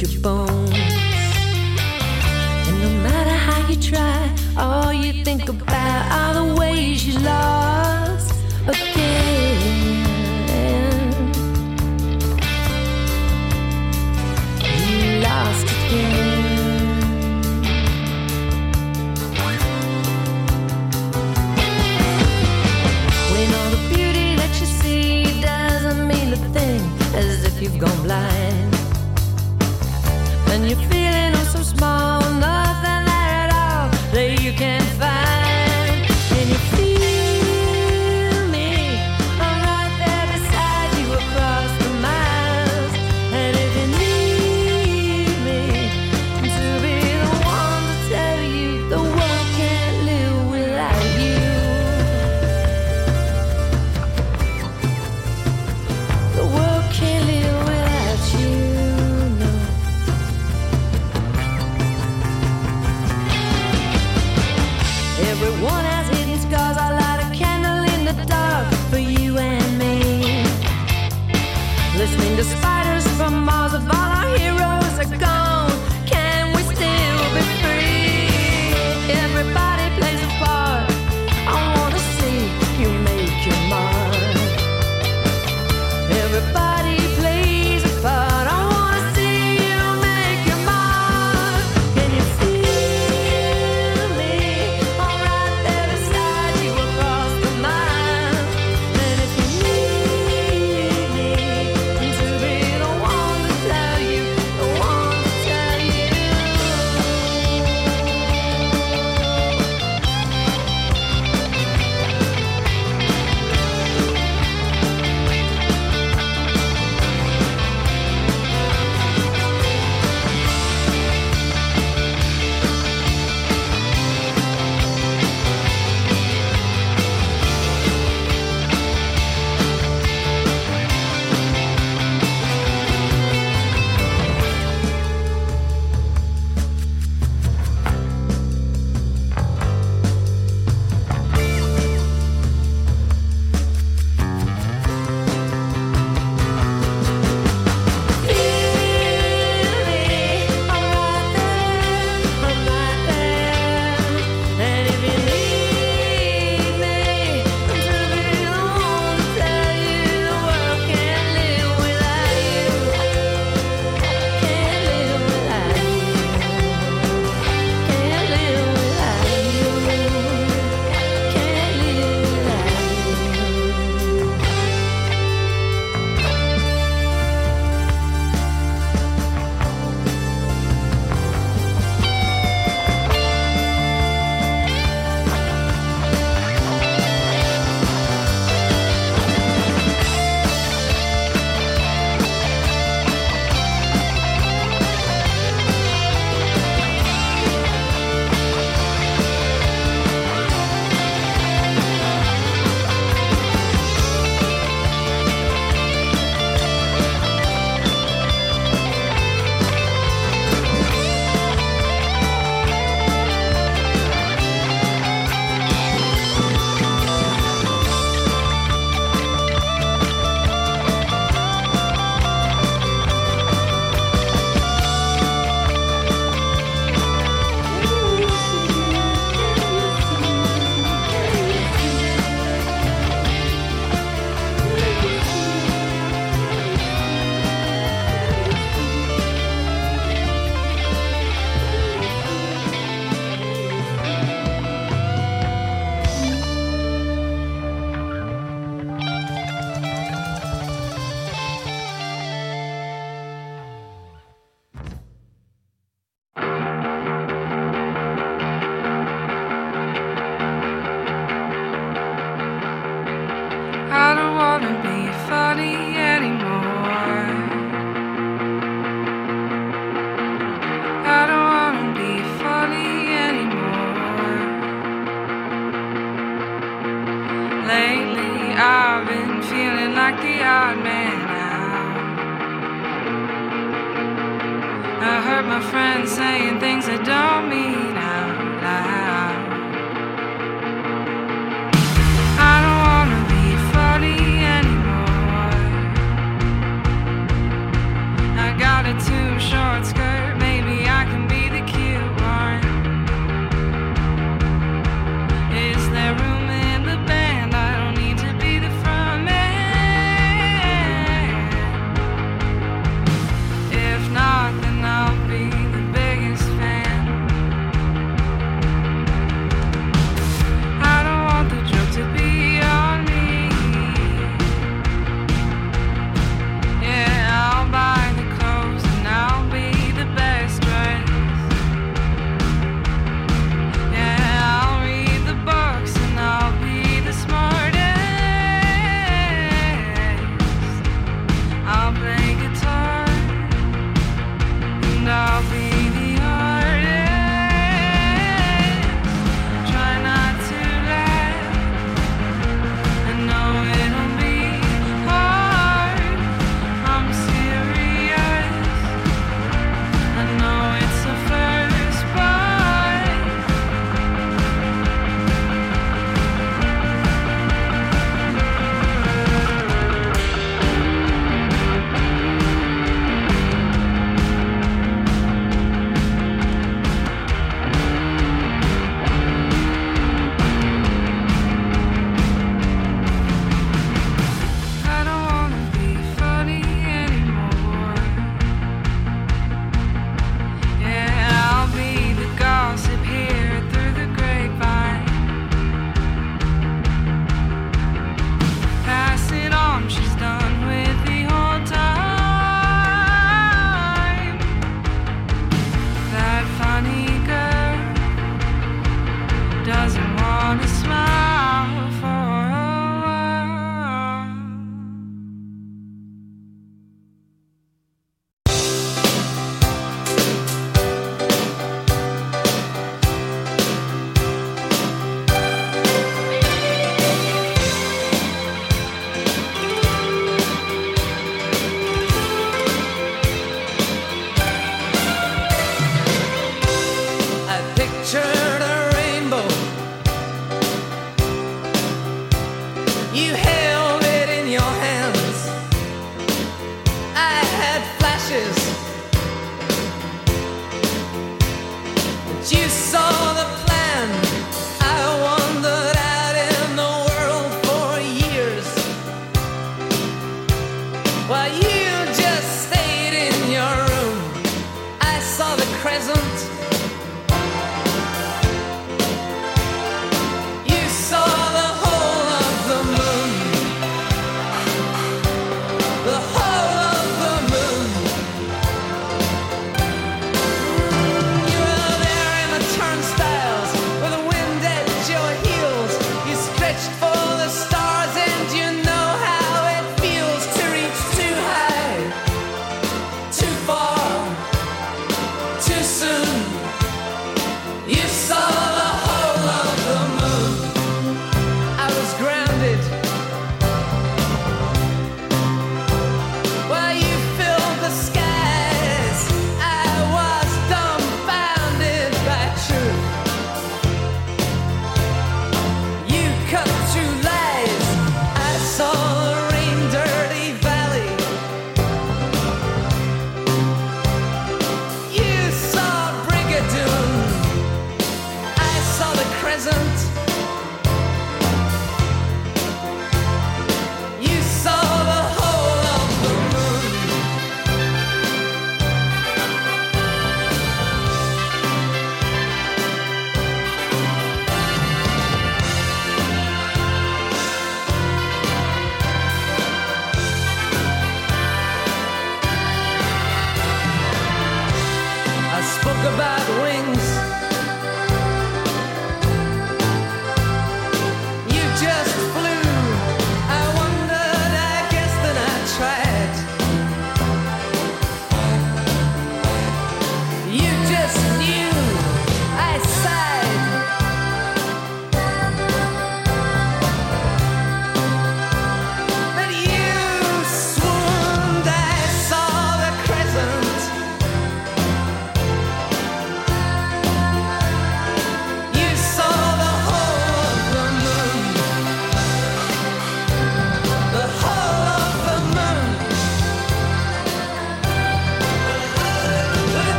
inside your bones. And no matter how you try, all you think about are the ways you lost again. You lost again. As if you've gone blind, and you're feeling oh so small, nothing there at all that you can't find. And you feel me, I'm right there beside you across the miles. And if you need me to be the one to tell you the world can't live without you, the world can't live without you, no. Everyone has hidden scars. I light a candle in the dark for you and me. Listening to spiders from Mars, if all our heroes are gone, can we still be free? Everybody plays a part. I wanna see you make your mark. Everybody plays a part. I wanna see you make your mark. Can you feel me? I'm right there beside you across the miles. And if you need me to be the one to tell you, the one to tell you. I don't wanna be funny anymore. I don't wanna be funny anymore. Lately I've been feeling like the odd man out. I heard my friends saying things I don't mean out loud. I don't wanna be funny anymore. I got it too short. wanna smile for a while. I pictured a rainbow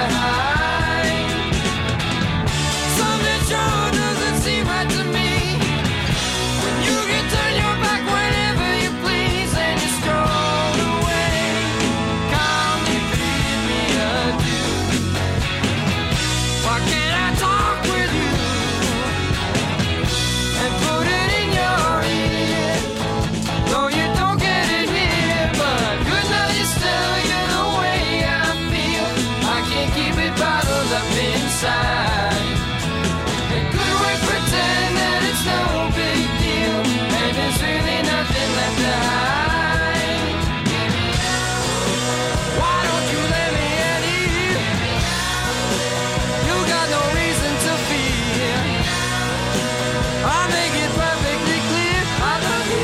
hide. Something sure doesn't seem right to me. When you can turn your back whenever you please and you stroll away. Call me, bid me adieu. Why can't I talk with you and put it in your ear? No, you don't get it here, but good now you still get the way I feel. I can't keep it bottled up inside. And could we pretend that it's no big deal and there's really nothing left to hide? Why don't you let me at ease? You got no reason to fear. I'll make it perfectly clear I love you.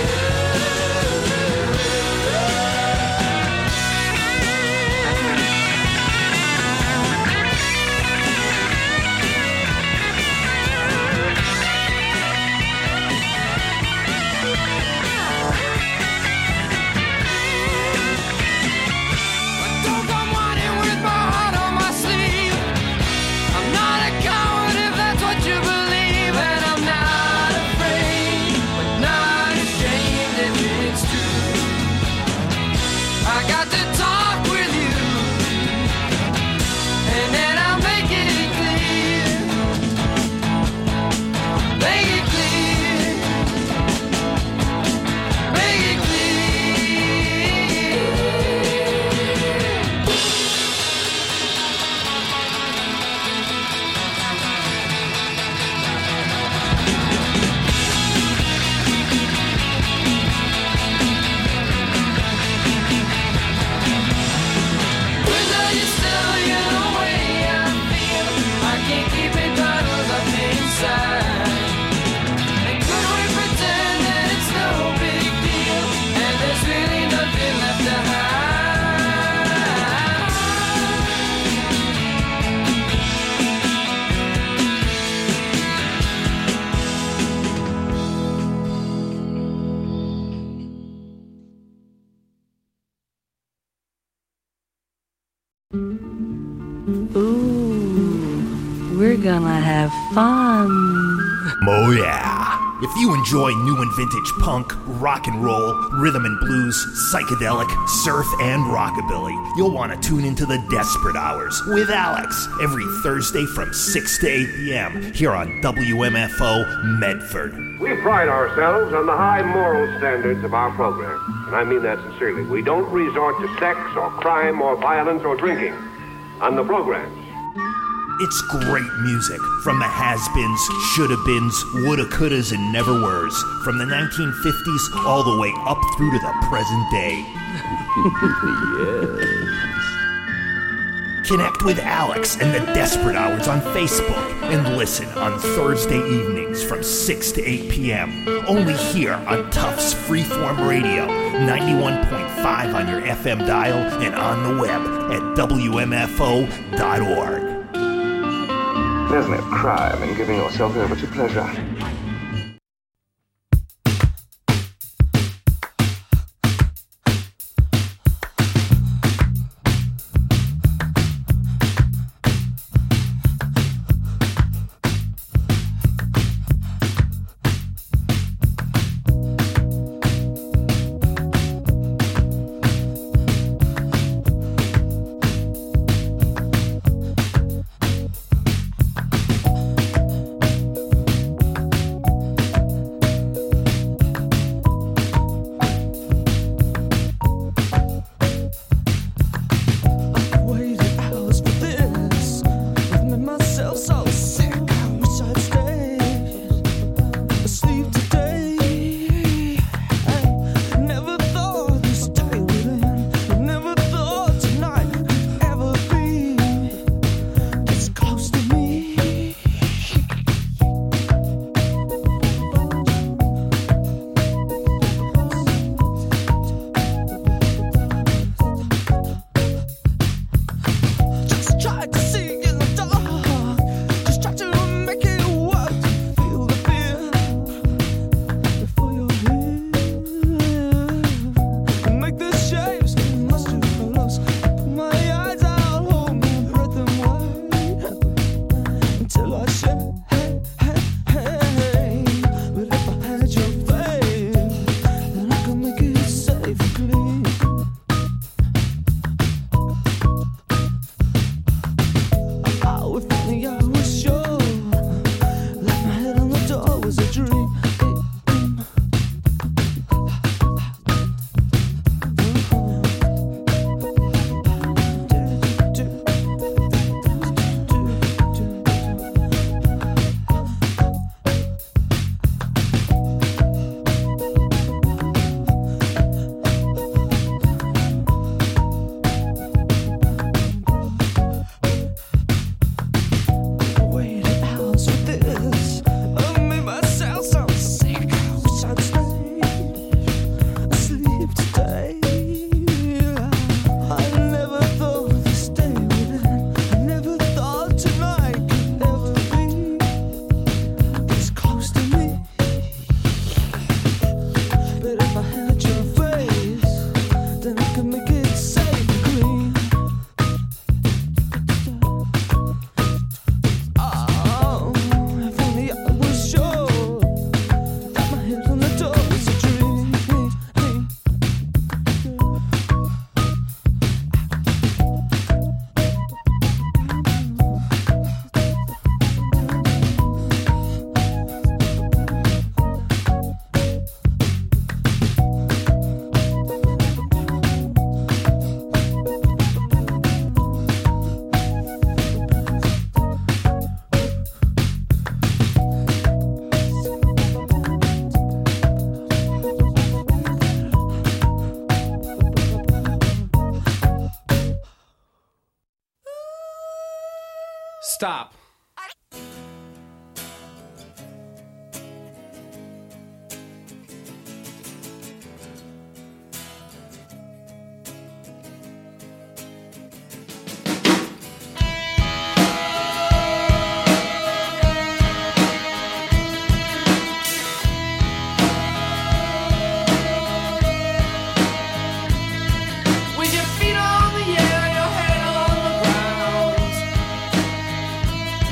But don't come running with my heart on my sleeve. I'm not a coward if that's what you believe, and I'm not afraid, but not ashamed if it's true. I got to talk with you, and then I'll make it clear. Make it clear. Make it clear. Good now you still get the way I feel. I can't keep it bottled up inside. And could we pretend that it's no big deal and there's really nothing left to hide? Ooh, we're gonna have fun. Oh yeah. If you enjoy new and vintage punk, rock and roll, rhythm and blues, psychedelic, surf, and rockabilly, you'll want to tune into the Desperate Hours with Alex every Thursday from 6 to 8 p.m. here on WMFO Medford. We pride ourselves on the high moral standards of our program, and I mean that sincerely. We don't resort to sex or crime or violence or drinking on the programs. It's great music from the has-beens, shoulda-beens, woulda, couldas, and never-weres, from the 1950s all the way up through to the present day. Yes. Connect with Alex and the Desperate Hours on Facebook and listen on Thursday evenings from 6 to 8 p.m. Only here on Tufts Freeform Radio, 91.5 on your FM dial and on the web at WMFO.org. There's no crime in giving yourself over to pleasure. Shapes, must you close. Put my eyes out, hold my breath and watch. Stop. With your feet on the air, your head on the ground.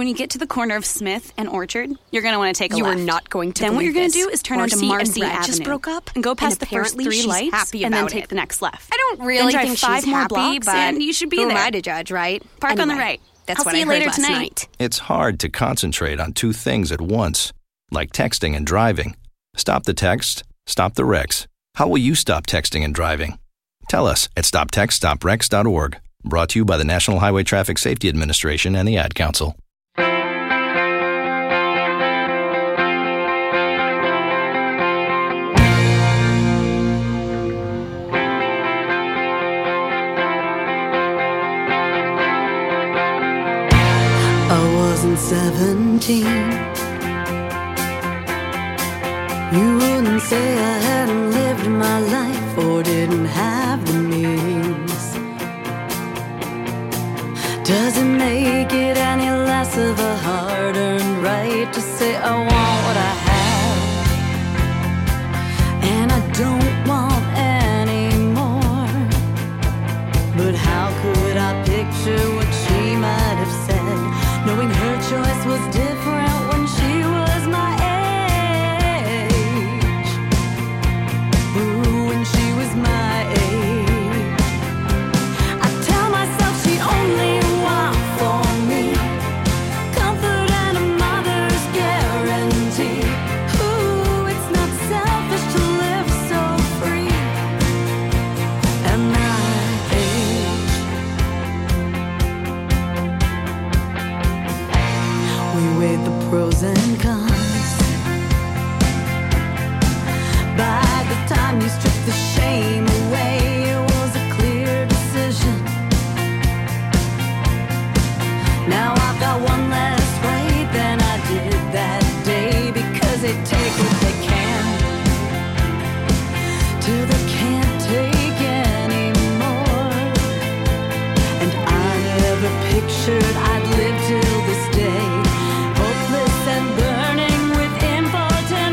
When you get to the corner of Smith and Orchard, you're going to want to take a left. You are not going to Then what believe you're going to this. do is turn onto Marcy and Brad Avenue. just broke up, and go past the first apparently 3 she's lights happy and then about take it. the next left. I don't really then drive think 5 she's more happy, blocks but and you should be who there. am I to judge, right? Park on the Anyway, right. That's I'll what see I you heard later last tonight. night. It's hard to concentrate on 2 things at once, like texting and driving. Stop the text, stop the wrecks. How will you stop texting and driving? Tell us at stoptextstoprex.org. Brought to you by the National Highway Traffic Safety Administration and the Ad Council. I wasn't 17. You wouldn't say I hadn't lived my life or didn't have the means. Doesn't make it any less of a hard-earned right to say I want what I have, and I don't want any more. But how could I picture what she might have said, knowing her choice was different when she was my age? Ooh, when she was my age. I tell myself she'd only want for me comfort and a mother's guarantee. Ooh, it's not selfish to live so free at my age. We weighed the pros and cons. By the time you strip the shame away, it was a clear decision. Now I've got one less right than I did that day, because they take what they can till they can't take anymore. And I never pictured I'd live till this day, hopeless and burning with impotent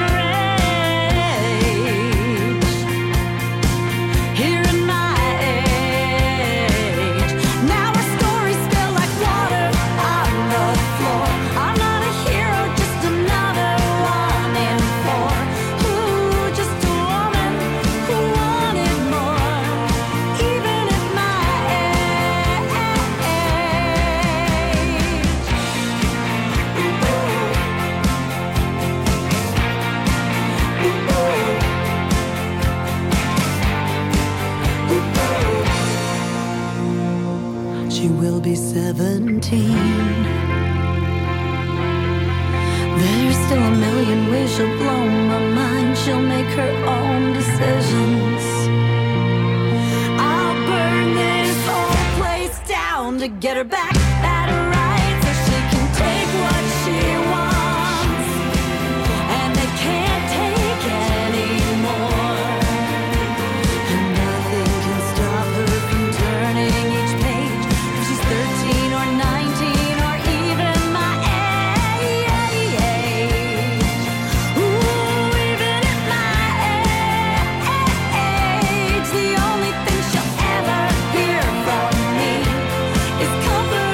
rage. Here in my age, now our stories spill like water on the floor. I'm not a hero, just another one in 4. Ooh, just a woman who wanted more, even at my age. She will be 17. There's still a million ways she'll blow my mind. She'll make her own decisions. I'll burn this whole place down to get her back that right, so she can take what she wants, and they can't take anymore. And nothing can stop her from turning each page, if she's 13 or 19 or even my age. Ooh, even at my age, the only thing she'll ever hear from me is comfort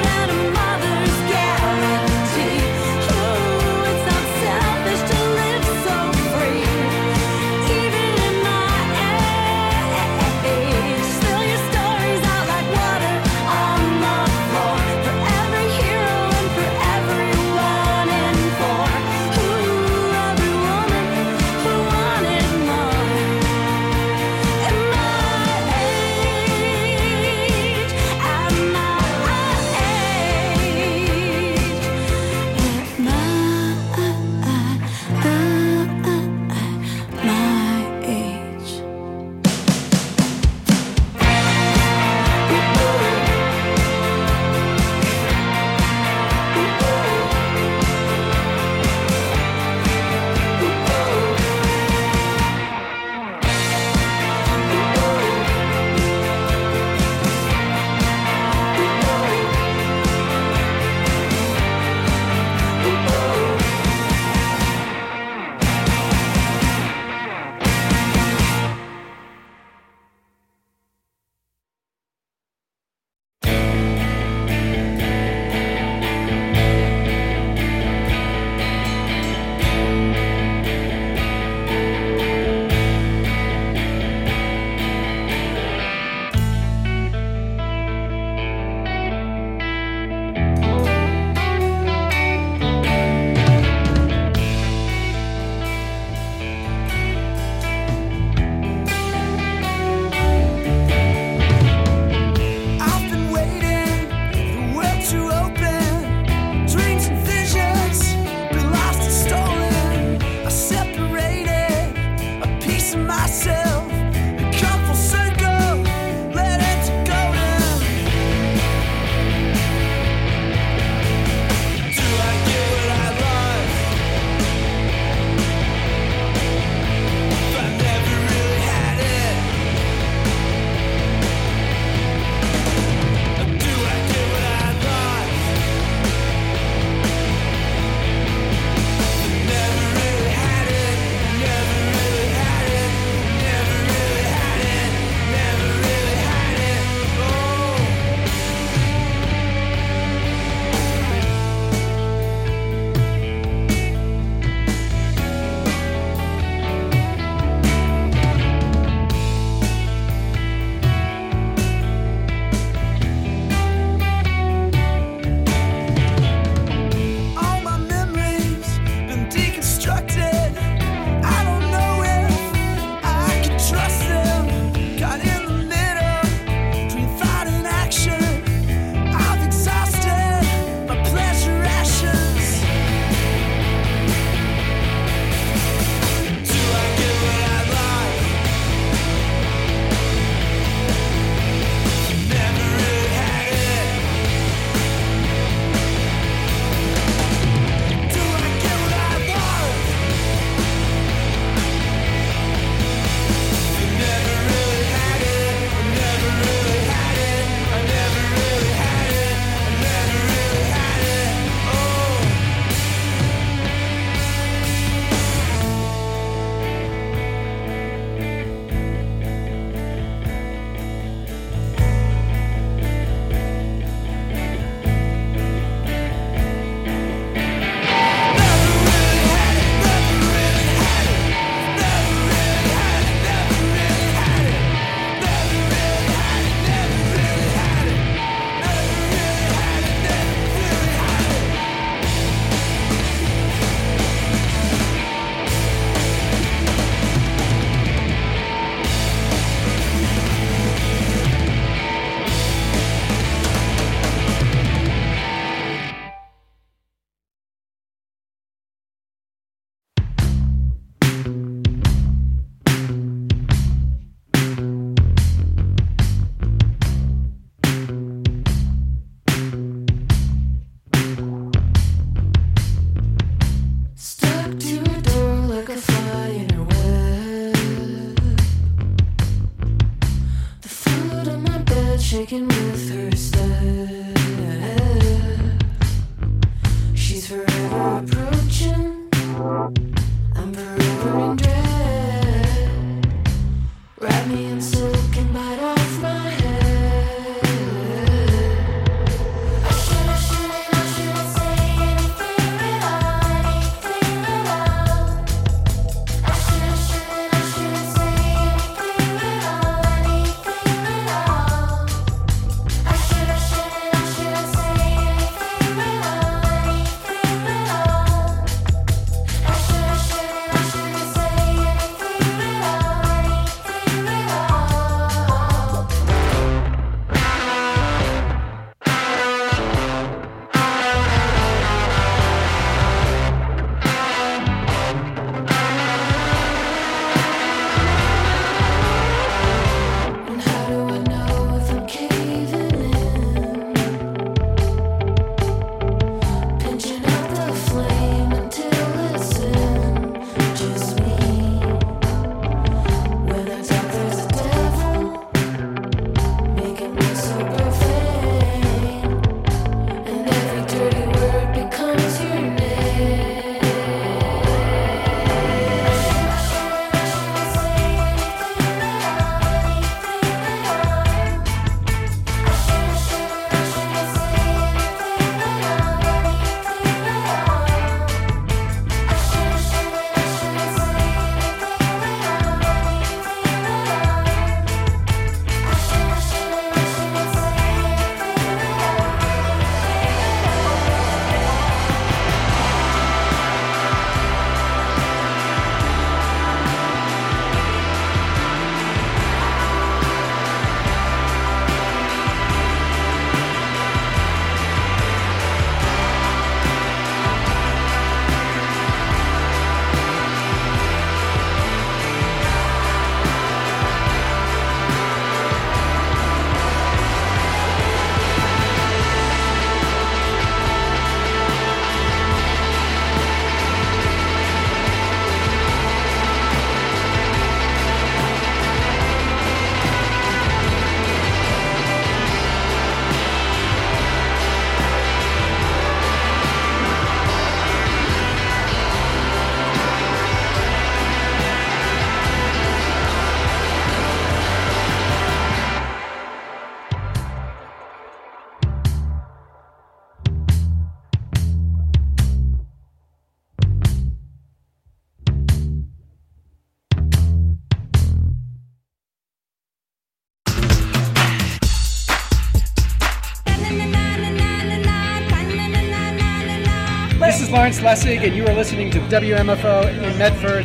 Lawrence Lessig, and you are listening to WMFO in Medford.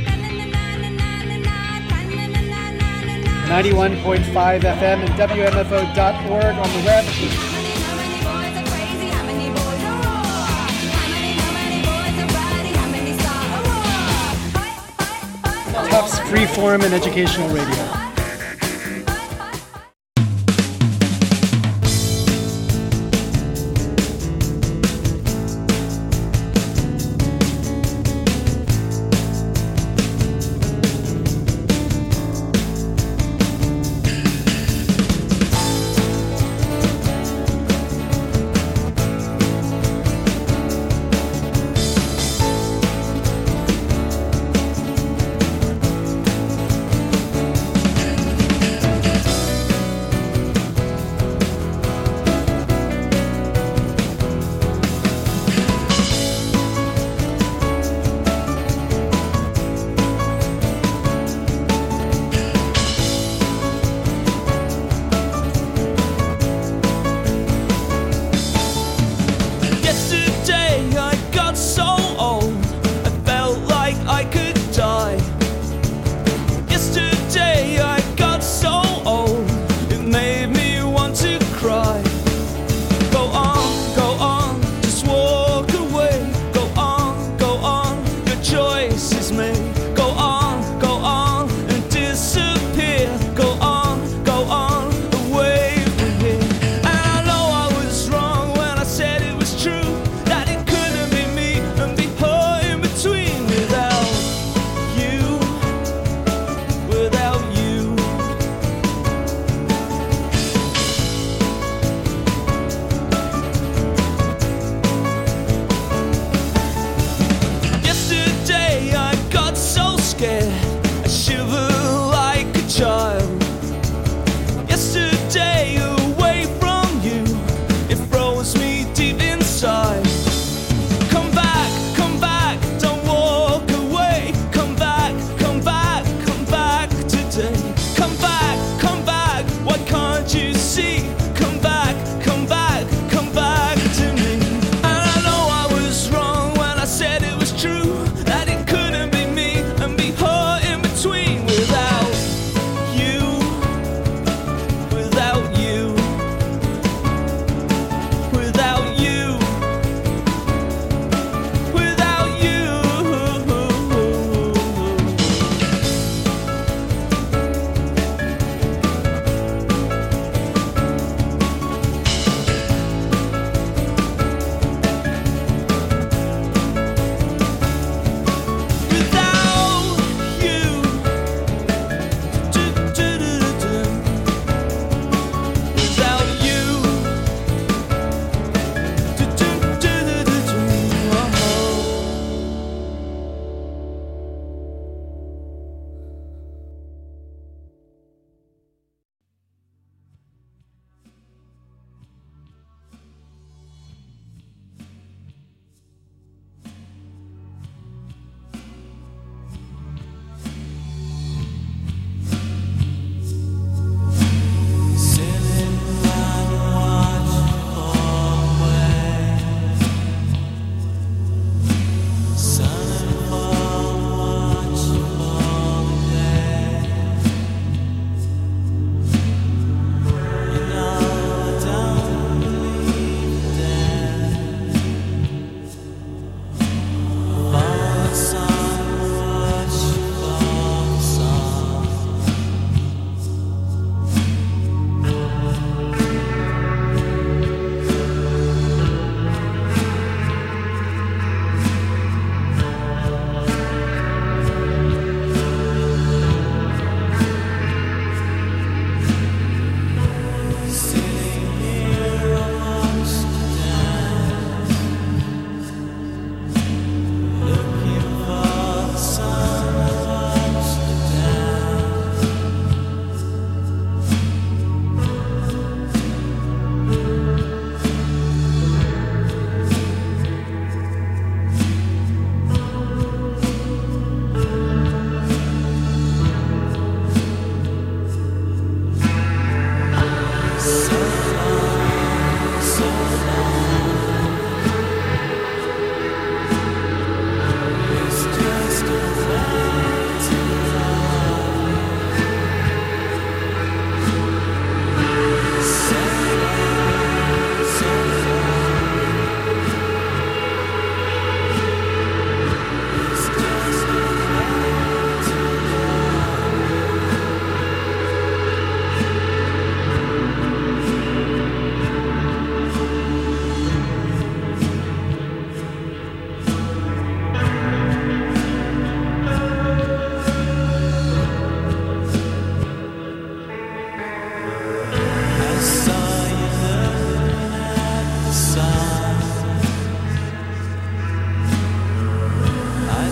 91.5 FM and WMFO.org on the web. Tufts Freeform and Educational Radio.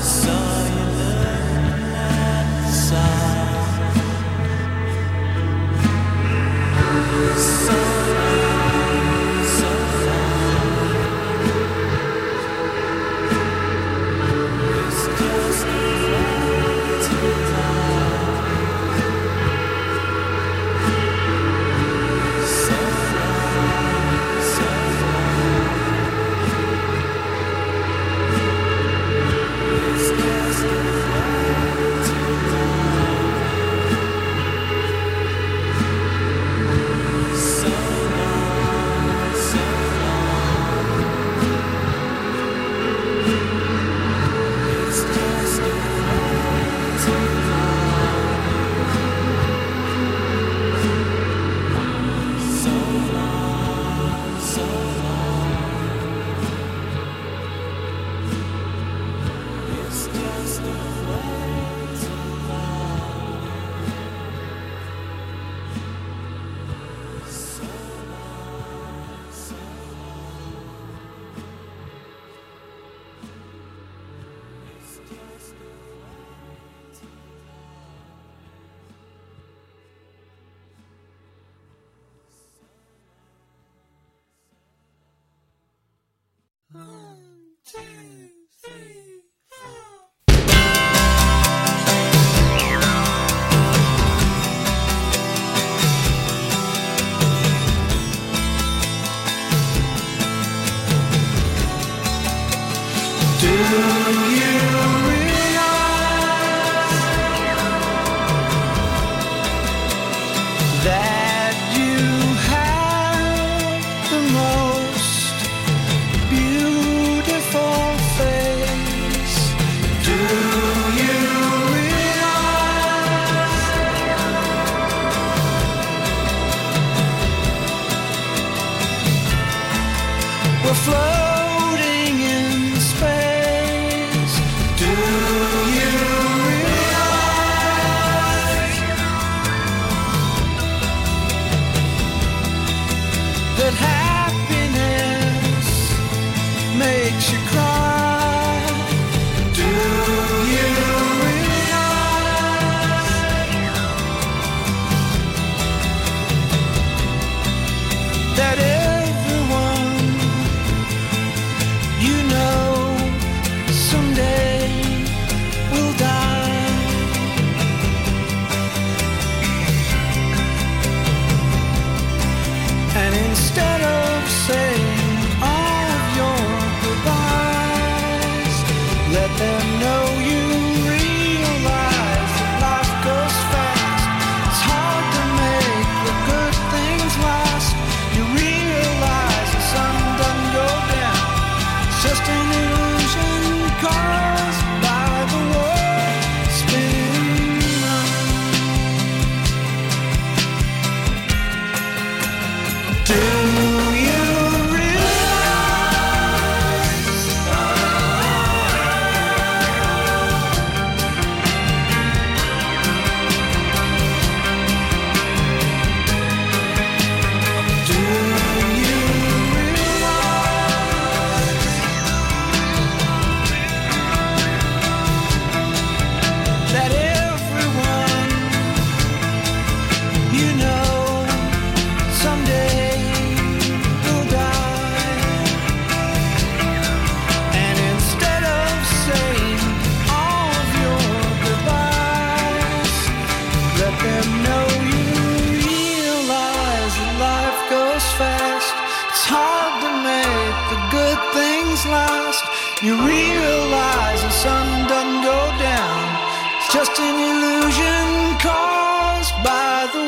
You realize the sun doesn't go down. It's just an illusion caused by the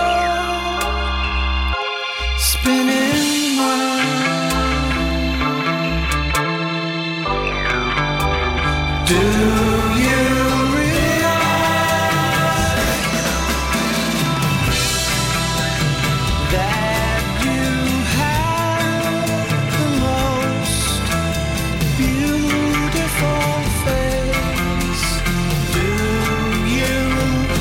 world spinning round. Do you realize that you have the most beautiful face? Do you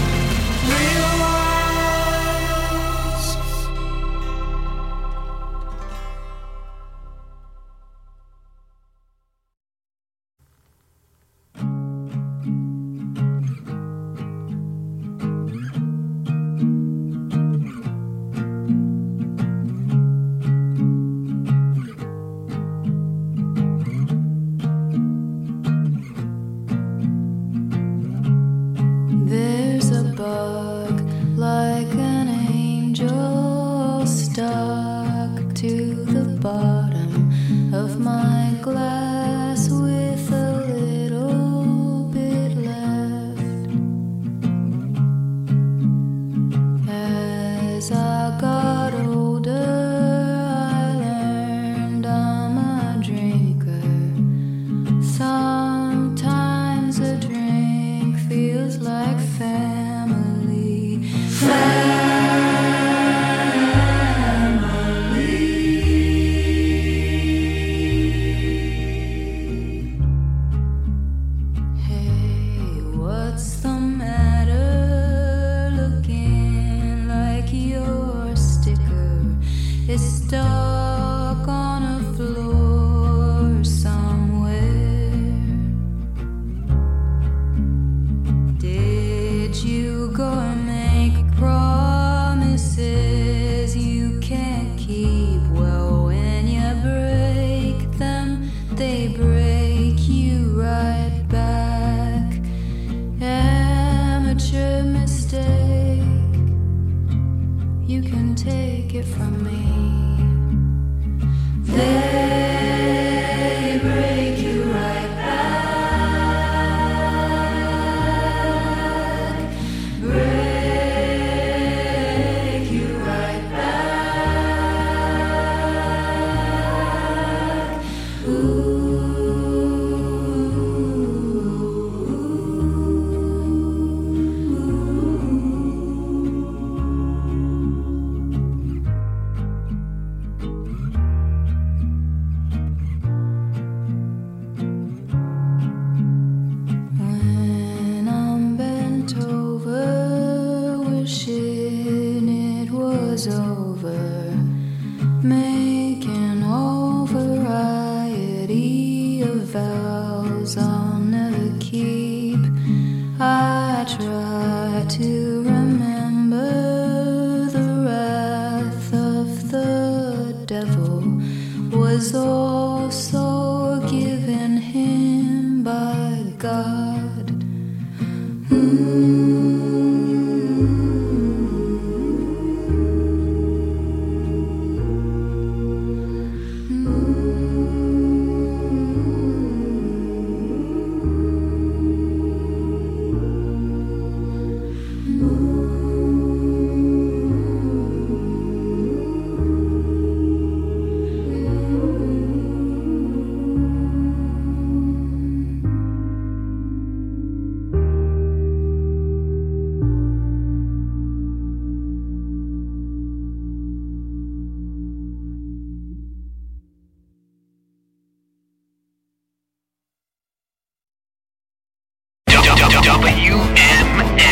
What's the matter? Looking like your sticker is stuck on a floor somewhere. Did you go and make promises you can't keep? Well, when you break them, they break you right back. Amateur mistake, you can take it from me. They break you right back. Break you right back. When I'm bent over, wishing it was over, making all variety of vows I'll never keep. I try to remember the wrath of the devil was also given him by God. WMFM.